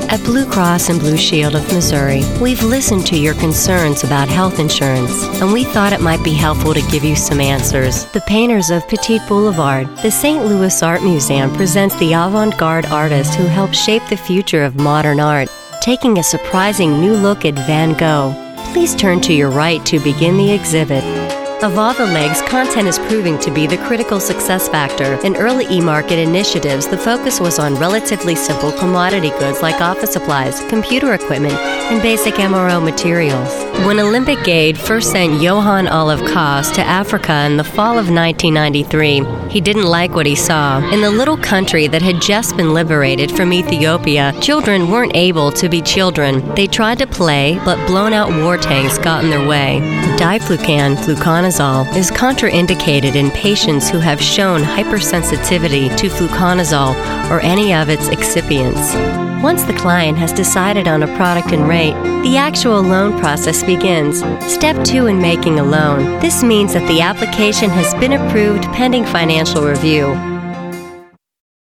At Blue Cross and Blue Shield of Missouri, we've listened to your concerns about health insurance, and we thought it might be helpful to give you some answers. The painters of Petit Boulevard, the St. Louis Art Museum presents the avant-garde artists who helped shape the future of modern art, taking a surprising new look at Van Gogh. Please turn to your right to begin the exhibit. Of all the legs, content is proving to be the critical success factor. In early e-market initiatives, the focus was on relatively simple commodity goods like office supplies, computer equipment, and basic MRO materials. When Olympic Aid first sent Johann Olive Koss to Africa in the fall of 1993, he didn't like what he saw. In the little country that had just been liberated from Ethiopia, children weren't able to be children. They tried to play, but blown-out war tanks got in their way. Diflucan, fluconazole, is contraindicated in patients who have shown hypersensitivity to fluconazole or any of its excipients. Once the client has decided on a product and rate, the actual loan process begins. Step 2 in making a loan. This means that the application has been approved pending financial review.